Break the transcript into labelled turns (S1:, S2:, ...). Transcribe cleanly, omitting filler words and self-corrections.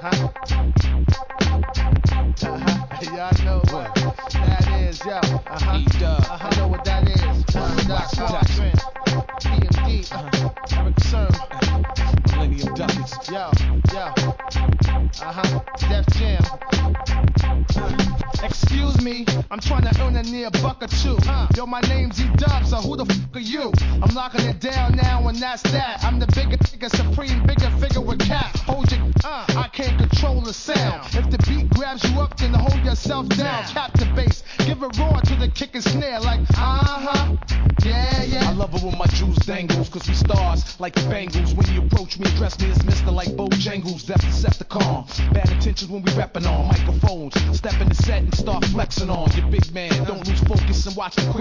S1: Y'all know what that is, yo. I know what that is. That's Squadron, PMD, Eric Serm,
S2: Millennium Duckets.
S1: yo. Def Jam. Excuse me, I'm trying to earn a near buck or two. Yo, my name's E-Dub, so who the fuck are you? I'm locking it down now, and that's that. I'm the bigger, supreme, bigger figure with cap. Hold your, I can't control the sound. If the beat grabs you up, then hold yourself down. Cap the bass, give a roar to the kick and snare, like yeah.
S2: I love it when my juice dangles, cause we stars like the Bengals. When you approach me, address me as Mr. like Bojangles, Decepticon. Bad intentions when we reppin' on microphones. Step in the set and start flexing on your big man. Don't lose focus and watch the quick